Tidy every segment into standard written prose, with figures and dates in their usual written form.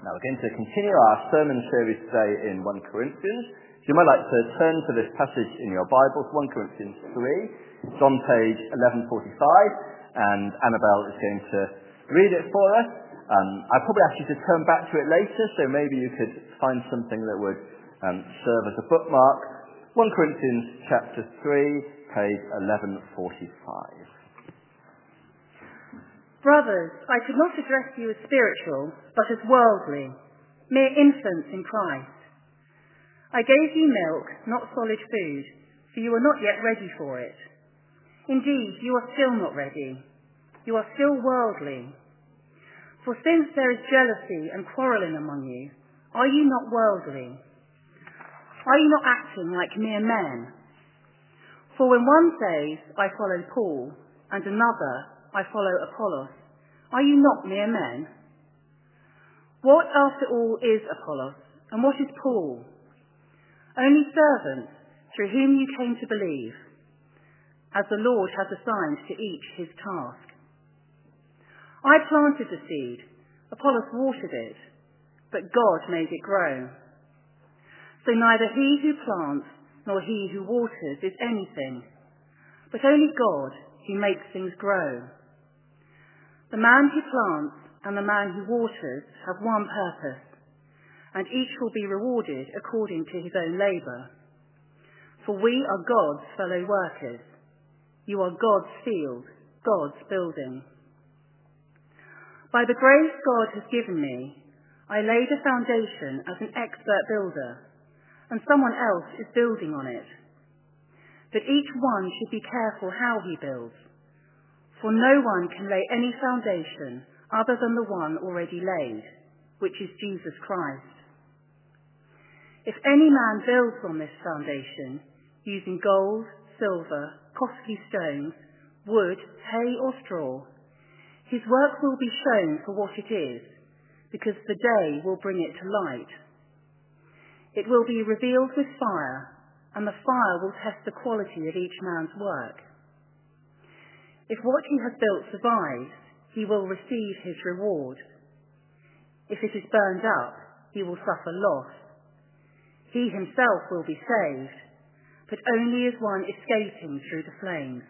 Now we're going to continue our sermon series today in 1 Corinthians. So you might like to turn to this passage in your Bibles, 1 Corinthians 3. It's on page 1145, and Annabelle is going to read it for us. I'll probably ask you to turn back to it later, so maybe you could find something that would serve as a bookmark. 1 Corinthians chapter 3, page 1145. Brothers, I could not address you as spiritual, but as worldly, mere infants in Christ. I gave you milk, not solid food, for you are not yet ready for it. Indeed, you are still not ready. You are still worldly. For since there is jealousy and quarrelling among you, are you not worldly? Are you not acting like mere men? For when one says, I follow Paul, and another, I follow Apollos, are you not mere men? What, after all, is Apollos, and what is Paul? Only servants through whom you came to believe, as the Lord has assigned to each his task. I planted the seed, Apollos watered it, but God made it grow. So neither he who plants nor he who waters is anything, but only God who makes things grow. The man who plants and the man who waters have one purpose, and each will be rewarded according to his own labour. For we are God's fellow workers. You are God's field, God's building. By the grace God has given me, I laid a foundation as an expert builder, and someone else is building on it. But each one should be careful how he builds. For no one can lay any foundation other than the one already laid, which is Jesus Christ. If any man builds on this foundation, using gold, silver, costly stones, wood, hay or straw, his work will be shown for what it is, because the day will bring it to light. It will be revealed with fire, and the fire will test the quality of each man's work. If what he has built survives, he will receive his reward. If it is burned up, he will suffer loss. He himself will be saved, but only as one escaping through the flames.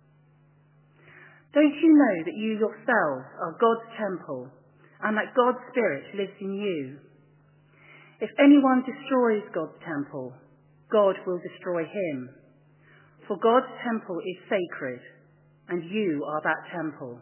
Don't you know that you yourselves are God's temple, and that God's Spirit lives in you? If anyone destroys God's temple, God will destroy him. For God's temple is sacred, and you are that temple.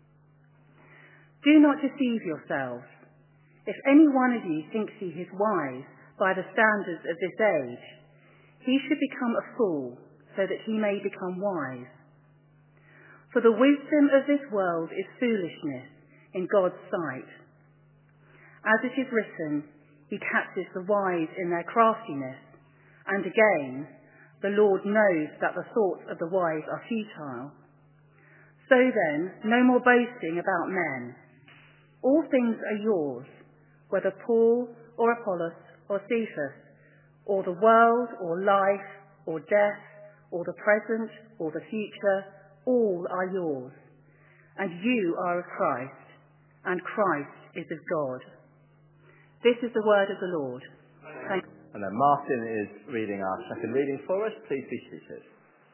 Do not deceive yourselves. If any one of you thinks he is wise by the standards of this age, he should become a fool, so that he may become wise. For the wisdom of this world is foolishness in God's sight. As it is written, he catches the wise in their craftiness, and again, the Lord knows that the thoughts of the wise are futile. So then, no more boasting about men. All things are yours, whether Paul or Apollos or Cephas, or the world or life or death or the present or the future, all are yours. And you are of Christ, and Christ is of God. This is the word of the Lord. Thank you. And then Martin is reading our second reading for us. Please be seated.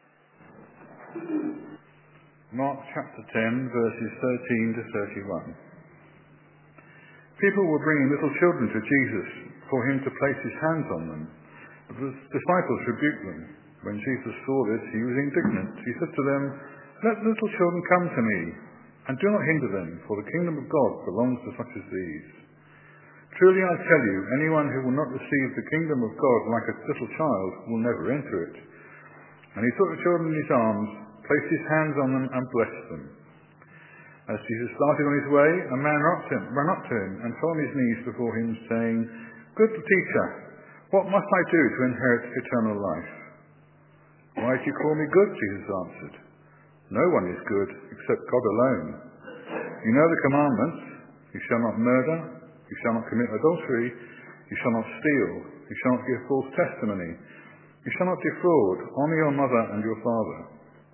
Mark chapter 10, verses 13 to 31. People were bringing little children to Jesus for him to place his hands on them. But the disciples rebuked them. When Jesus saw this, he was indignant. He said to them, "Let the little children come to me, and do not hinder them, for the kingdom of God belongs to such as these. Truly I tell you, anyone who will not receive the kingdom of God like a little child will never enter it." And he took the children in his arms, placed his hands on them, and blessed them. As Jesus started on his way, a man ran up to him and fell on his knees before him, saying, "Good teacher, what must I do to inherit eternal life?" "Why do you call me good?" Jesus answered. "No one is good except God alone. You know the commandments: you shall not murder, you shall not commit adultery, you shall not steal, you shall not give false testimony, you shall not defraud, honour your mother and your father."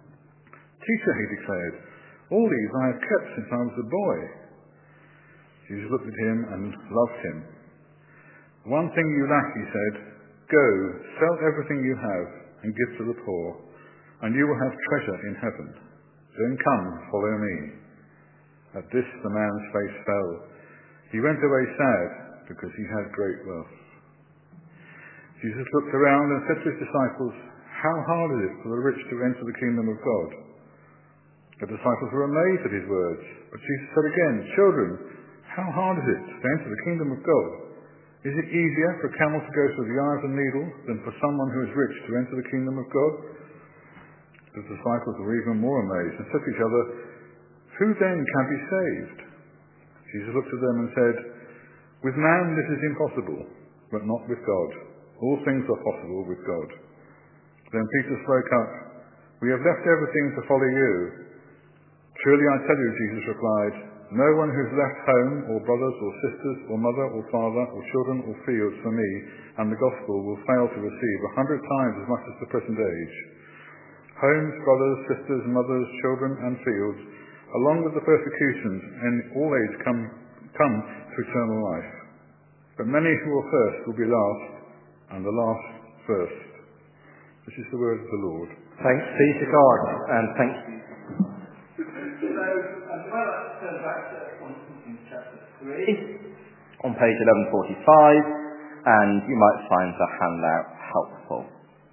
"Teacher," he declared, "all these I have kept since I was a boy." Jesus looked at him and loved him. "One thing you lack," he said. "Go, sell everything you have and give to the poor, and you will have treasure in heaven. Then come, follow me." At this the man's face fell. He went away sad, because he had great wealth. Jesus looked around and said to his disciples, "How hard is it for the rich to enter the kingdom of God?" The disciples were amazed at his words. But Jesus said again, "Children, how hard is it to enter the kingdom of God? Is it easier for a camel to go through the eye of a needle than for someone who is rich to enter the kingdom of God?" The disciples were even more amazed and said to each other, "Who then can be saved?" Jesus looked at them and said, "With man this is impossible, but not with God. All things are possible with God." Then Peter spoke up, "We have left everything to follow you." "Truly I tell you," Jesus replied, "no one who's left home, or brothers, or sisters, or mother, or father, or children, or fields for me and the gospel will fail to receive 100 times as much as the present age. Homes, brothers, sisters, mothers, children, and fields, along with the persecutions, and all age come to eternal life. But many who are first will be last, and the last first." This is the word of the Lord. Thanks be to God, and thank you. So, I'd like to turn back to 1 Corinthians chapter 3, on page 1145, and you might find the handout helpful.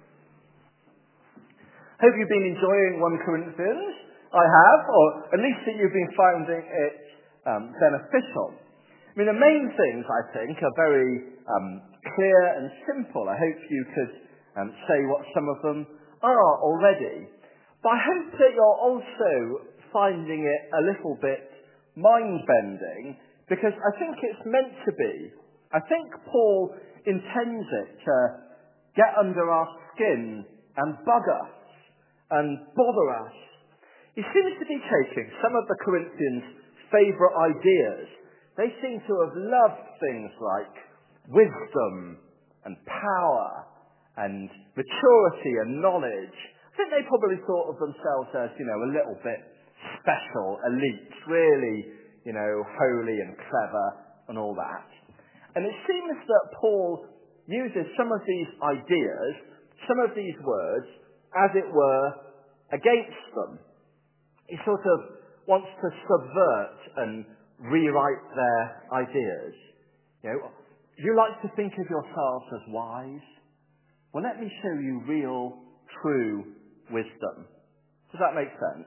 Hope you've been enjoying 1 Corinthians. I have, or at least that you've been finding it beneficial. I mean, the main things, I think, are very clear and simple. I hope you could say what some of them are already. But I hope that you're also finding it a little bit mind-bending, because I think it's meant to be. I think Paul intends it to get under our skin and bug us and bother us. He seems to be taking some of the Corinthians' favourite ideas. They seem to have loved things like wisdom and power and maturity and knowledge. I think they probably thought of themselves as, a little bit special, elite, really, holy and clever and all that. And it seems that Paul uses some of these ideas, some of these words, as it were, against them. He sort of wants to subvert and rewrite their ideas. You like to think of yourselves as wise? Well, let me show you real, true wisdom. Does that make sense?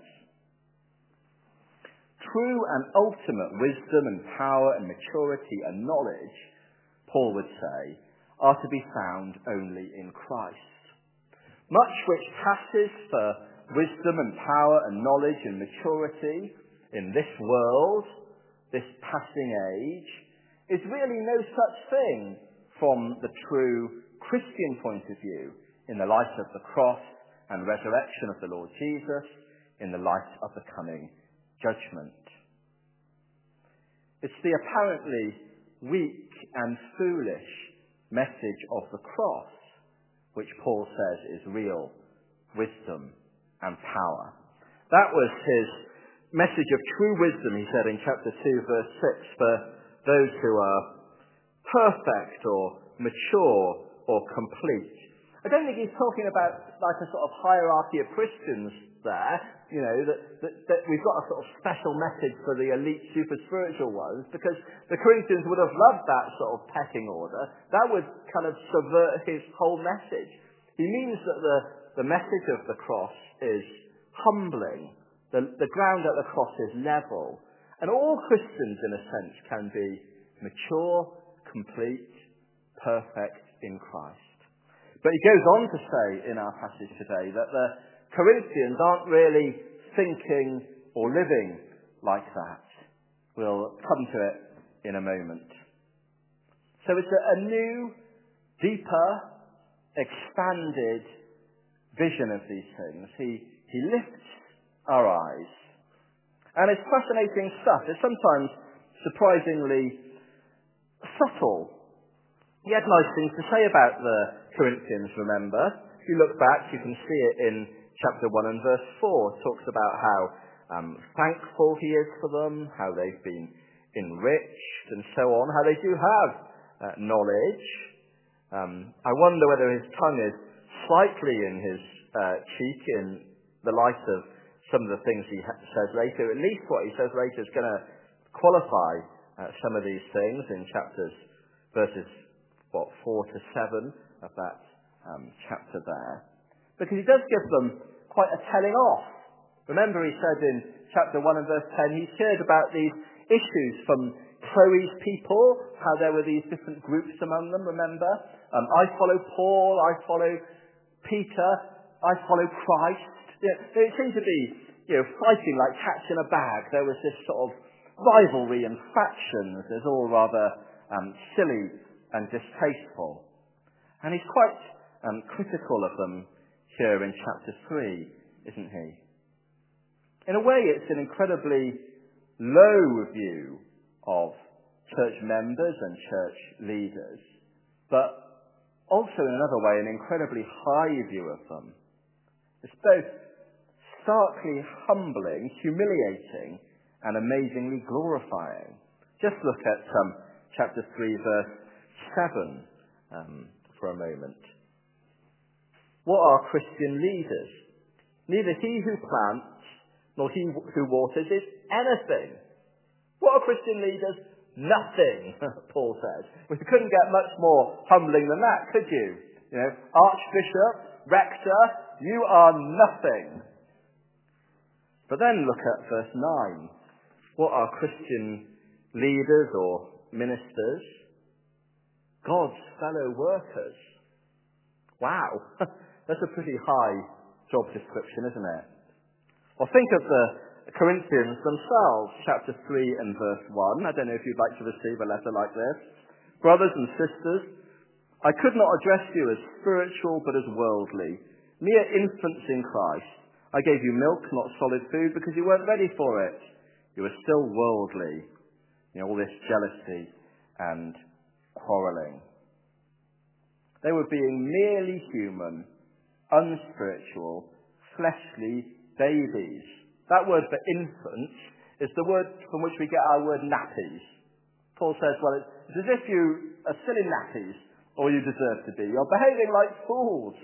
True and ultimate wisdom and power and maturity and knowledge, Paul would say, are to be found only in Christ. Much which passes for wisdom and power and knowledge and maturity in this world, this passing age, is really no such thing from the true Christian point of view in the light of the cross and resurrection of the Lord Jesus, in the light of the coming judgment. It's the apparently weak and foolish message of the cross which Paul says is real wisdom and power. That was his message of true wisdom, he said in chapter 2, verse 6, for those who are perfect or mature or complete. I don't think he's talking about like a sort of hierarchy of Christians there, that we've got a sort of special message for the elite super spiritual ones, because the Corinthians would have loved that sort of pecking order. That would kind of subvert his whole message. He means that the message of the cross is humbling. The ground at the cross is level. And all Christians, in a sense, can be mature, complete, perfect in Christ. But he goes on to say in our passage today that the Corinthians aren't really thinking or living like that. We'll come to it in a moment. So it's a new, deeper, expanded vision of these things. He lifts our eyes. And it's fascinating stuff. It's sometimes surprisingly subtle. He had nice things to say about the Corinthians, remember. If you look back, you can see it in chapter 1 and verse 4. It talks about how thankful he is for them, how they've been enriched and so on, how they do have knowledge. I wonder whether his tongue is slightly in his cheek in the light of some of the things he says later. At least what he says later is going to qualify some of these things in verses 4 to 7 of that chapter there. Because he does give them quite a telling off. Remember, he said in chapter 1 and verse 10, he's heard about these issues from Chloe's people, how there were these different groups among them, remember? I follow Paul, I follow Peter, I follow Christ. They seem to be fighting like cats in a bag. There was this sort of rivalry and factions. It's all rather silly and distasteful. And he's quite critical of them here in chapter 3, isn't he? In a way, it's an incredibly low view of church members and church leaders, but also in another way, an incredibly high view of them. It's both starkly humbling, humiliating, and amazingly glorifying. Just look at chapter 3, verse 7 for a moment. What are Christian leaders? Neither he who plants nor he who waters is anything. What are Christian leaders? Nothing, Paul says. Well, you couldn't get much more humbling than that, could you? Archbishop, rector, you are nothing. But then look at verse 9. What are Christian leaders or ministers? God's fellow workers. Wow, that's a pretty high job description, isn't it? Well, think of the Corinthians themselves, chapter 3 and verse 1. I don't know if you'd like to receive a letter like this. Brothers and sisters, I could not address you as spiritual but as worldly, mere infants in Christ. I gave you milk, not solid food, because you weren't ready for it. You were still worldly. All this jealousy and quarrelling. They were being merely human, unspiritual, fleshly babies. That word for infants is the word from which we get our word nappies. Paul says, well, it's as if you are still in nappies, or you deserve to be. You're behaving like fools.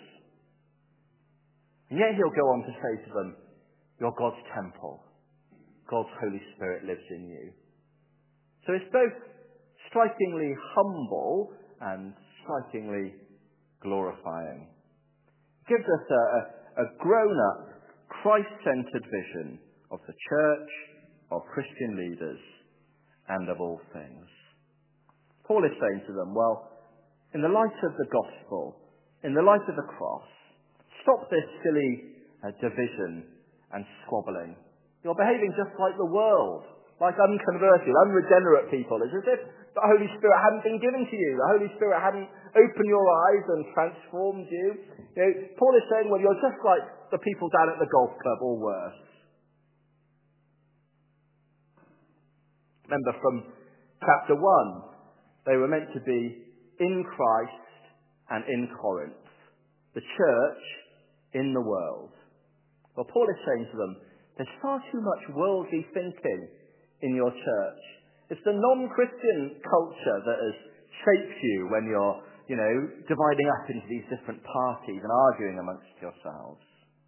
And yet he'll go on to say to them, you're God's temple. God's Holy Spirit lives in you. So it's both strikingly humble and strikingly glorifying. It gives us a grown-up, Christ-centered vision of the church, of Christian leaders, and of all things. Paul is saying to them, well, in the light of the gospel, in the light of the cross, stop this silly division and squabbling. You're behaving just like the world, like unconverted, unregenerate people. It's as if the Holy Spirit hadn't been given to you. The Holy Spirit hadn't opened your eyes and transformed you. Paul is saying, well, you're just like the people down at the golf club, or worse. Remember from chapter 1, they were meant to be in Christ and in Corinth. The church in the world. Well, Paul is saying to them, there's far too much worldly thinking in your church. It's the non-Christian culture that has shaped you when you're, dividing up into these different parties and arguing amongst yourselves.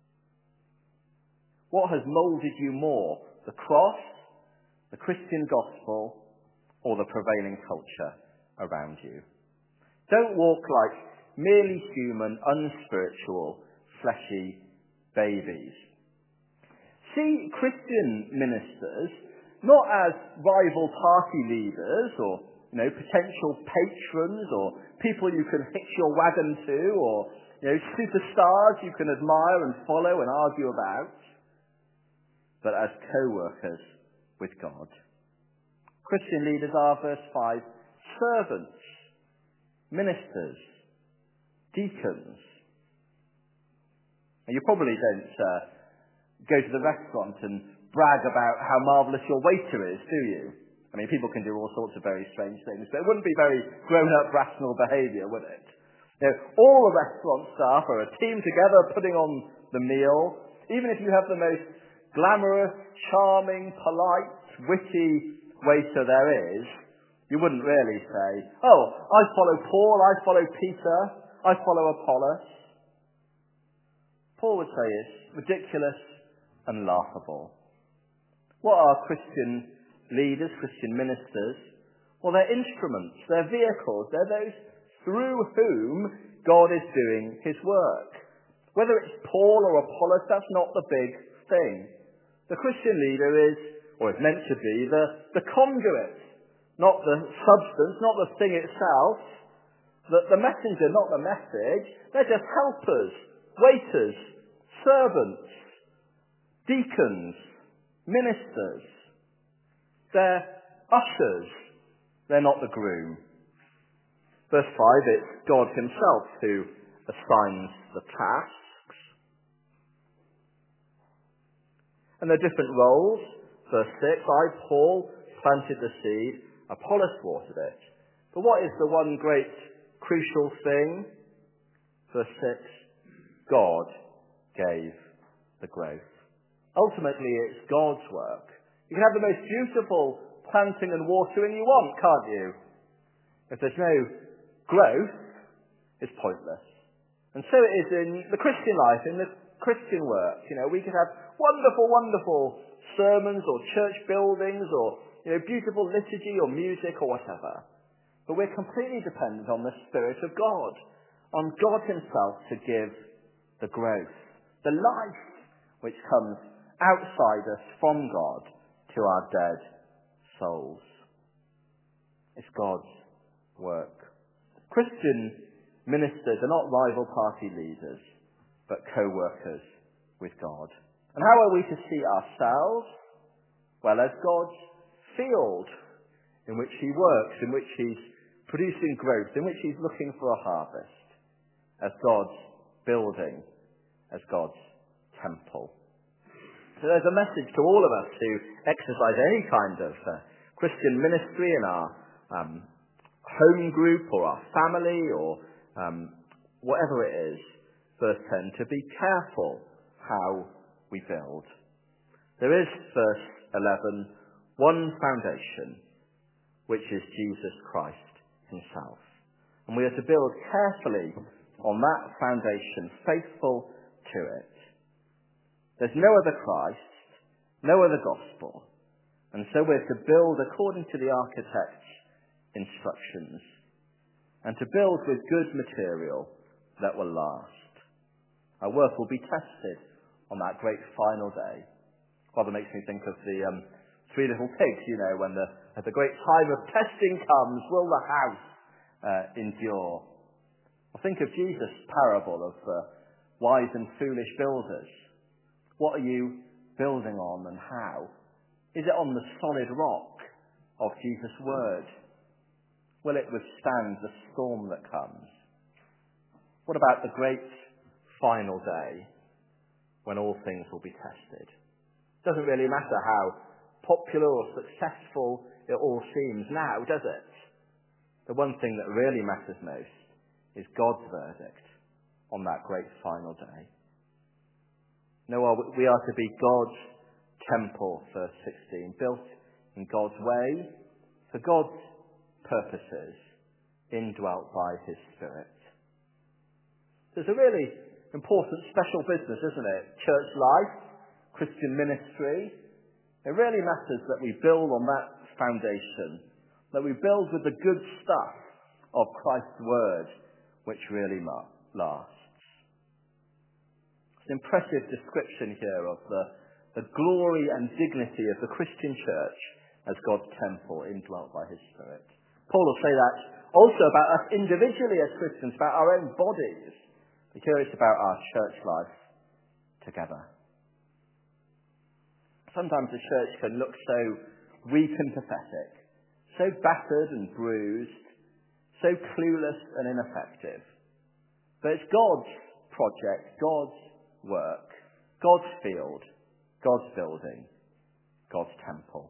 What has moulded you more, the cross, the Christian gospel, or the prevailing culture around you? Don't walk like merely human, unspiritual, fleshy babies. See Christian ministers not as rival party leaders or potential patrons or people you can hitch your wagon to or superstars you can admire and follow and argue about, but as co-workers with God. Christian leaders are, verse 5, servants, ministers, deacons. And you probably don't go to the restaurant and brag about how marvellous your waiter is, do you? I mean, people can do all sorts of very strange things, but it wouldn't be very grown-up, rational behaviour, would it? All the restaurant staff are a team together putting on the meal. Even if you have the most glamorous, charming, polite, witty waiter there is, you wouldn't really say, oh, I follow Paul, I follow Peter, I follow Apollos. Paul would say it's ridiculous and laughable. What are Christian leaders, Christian ministers? Well, they're instruments, they're vehicles, they're those through whom God is doing his work. Whether it's Paul or Apollos, that's not the big thing. The Christian leader is, or is meant to be, the conduit, not the substance, not the thing itself. The messenger, not the message. They're just helpers, waiters, servants, deacons, ministers. They're ushers. They're not the groom. Verse 5, it's God himself who assigns the tasks. And there are different roles. Verse 6, I, Paul, planted the seed, Apollos watered it. But what is the one great crucial thing? Verse 6, God gave the growth. Ultimately, it's God's work. You can have the most beautiful planting and watering you want, can't you? If there's no growth, it's pointless. And so it is in the Christian life, in the Christian work. You know, we could have wonderful, wonderful sermons or church buildings or, beautiful liturgy or music or whatever. But we're completely dependent on the Spirit of God, on God himself to give the growth, the life which comes outside us from God to our dead souls. It's God's work. Christian ministers are not rival party leaders, but co-workers with God. And how are we to see ourselves? Well, as God's field in which he works, in which he's producing growth, in which he's looking for a harvest, as God's building, as God's temple. So there's a message to all of us who exercise any kind of Christian ministry in our home group or our family or whatever it is. Verse 10, to be careful how we build. There is, verse 11, one foundation, which is Jesus Christ himself. And we are to build carefully on that foundation, faithful to it. There's no other Christ, no other gospel. And so we're to build according to the architect's instructions and to build with good material that will last. Our work will be tested on that great final day. Rather makes me think of the three little pigs, when the great time of testing comes, will the house endure? I think of Jesus' parable of wise and foolish builders. What are you building on and how? Is it on the solid rock of Jesus' word? Will it withstand the storm that comes? What about the great final day when all things will be tested? It doesn't really matter how popular or successful it all seems now, does it? The one thing that really matters most is God's verdict on that great final day. No, we are to be God's temple, verse 16, built in God's way, for God's purposes, indwelt by his Spirit. There's a really important special business, isn't it? Church life, Christian ministry. It really matters that we build on that foundation, that we build with the good stuff of Christ's word, which really lasts. It's an impressive description here of the glory and dignity of the Christian church as God's temple indwelt by his Spirit. Paul will say that also about us individually as Christians, about our own bodies. But here it's about our church life together. Sometimes the church can look so weak and pathetic, so battered and bruised, so clueless and ineffective. But it's God's project, God's work, God's field, God's building, God's temple.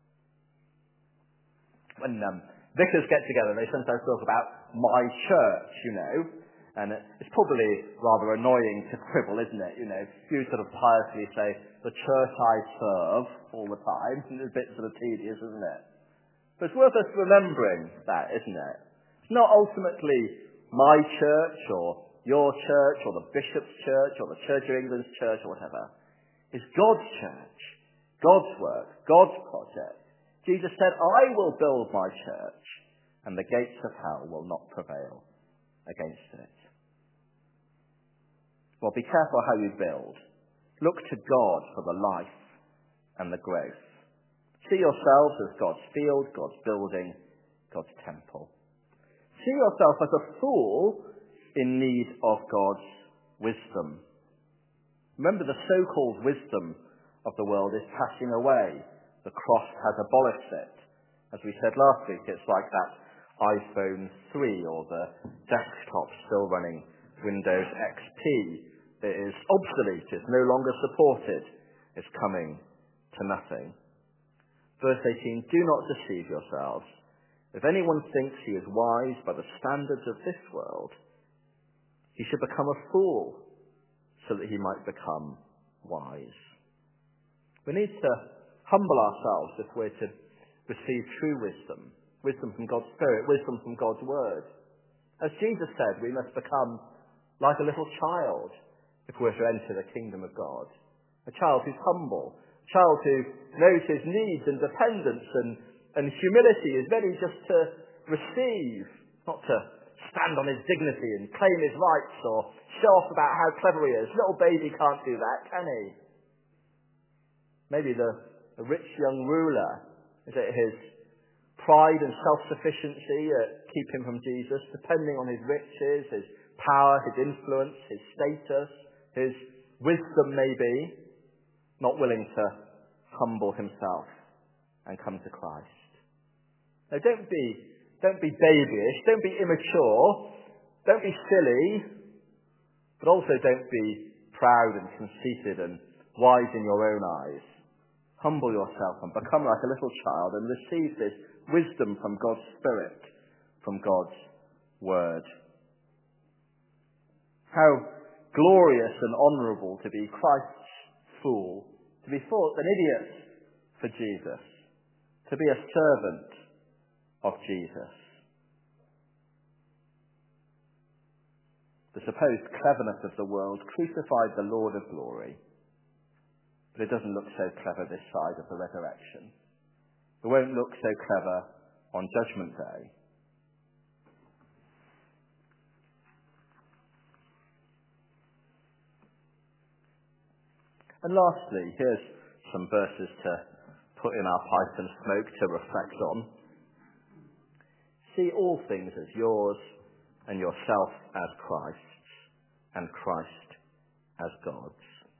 When vicars get together, they sometimes talk about my church, and it's probably rather annoying to quibble, isn't it? You sort of piously say, the church I serve all the time. It's a bit sort of tedious, isn't it? But it's worth us remembering that, isn't it? It's not ultimately my church or your church or the bishop's church or the Church of England's church or whatever. It's God's church, God's work, God's project. Jesus said, I will build my church, and the gates of hell will not prevail against it. Well, be careful how you build. Look to God for the life and the growth. See yourselves as God's field, God's building, God's temple. See yourself as a fool in need of God's wisdom. Remember, the so-called wisdom of the world is passing away. The cross has abolished it. As we said last week, it's like that iPhone 3 or the desktop still running Windows XP. It is obsolete. It's no longer supported. It's coming to nothing. Verse 18, do not deceive yourselves. If anyone thinks he is wise by the standards of this world, he should become a fool so that he might become wise. We need to humble ourselves if we're to receive true wisdom, wisdom from God's Spirit, wisdom from God's Word. As Jesus said, we must become like a little child if we're to enter the kingdom of God. A child who's humble, a child who knows his needs and dependence and humility is ready just to receive, not to stand on his dignity and claim his rights or show off about how clever he is. Little baby can't do that, can he? Maybe the rich young ruler, is it his pride and self-sufficiency keep him from Jesus, depending on his riches, his power, his influence, his status, his wisdom maybe, not willing to humble himself and come to Christ. Now don't be babyish, don't be immature, don't be silly, but also don't be proud and conceited and wise in your own eyes. Humble yourself and become like a little child and receive this wisdom from God's Spirit, from God's Word. How glorious and honourable to be Christ's fool, to be thought an idiot for Jesus, to be a servant of Jesus. The supposed cleverness of the world crucified the Lord of glory. But it doesn't look so clever this side of the resurrection. It won't look so clever on Judgment Day. And lastly, here's some verses to put in our pipe and smoke to reflect on. See all things as yours, and yourself as Christ's, and Christ as God's.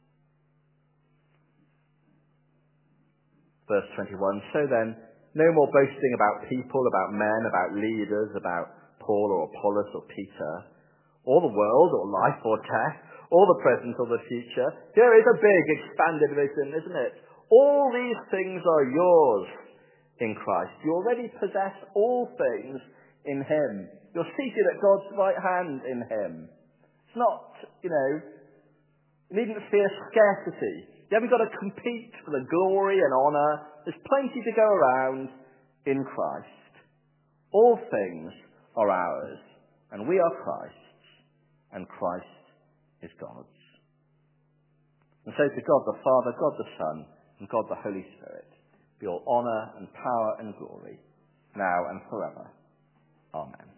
Verse 21, so then, no more boasting about people, about men, about leaders, about Paul or Apollos or Peter, or the world or life or death, or the present or the future. Here is a big expanded vision, isn't it? All these things are yours in Christ. You already possess all things in him. You're seated at God's right hand in him. It's not, you needn't fear scarcity. You haven't got to compete for the glory and honour. There's plenty to go around in Christ. All things are ours, and we are Christ's, and Christ is God's. And so to God the Father, God the Son, and God the Holy Spirit be all honour and power and glory, now and forever. Amen.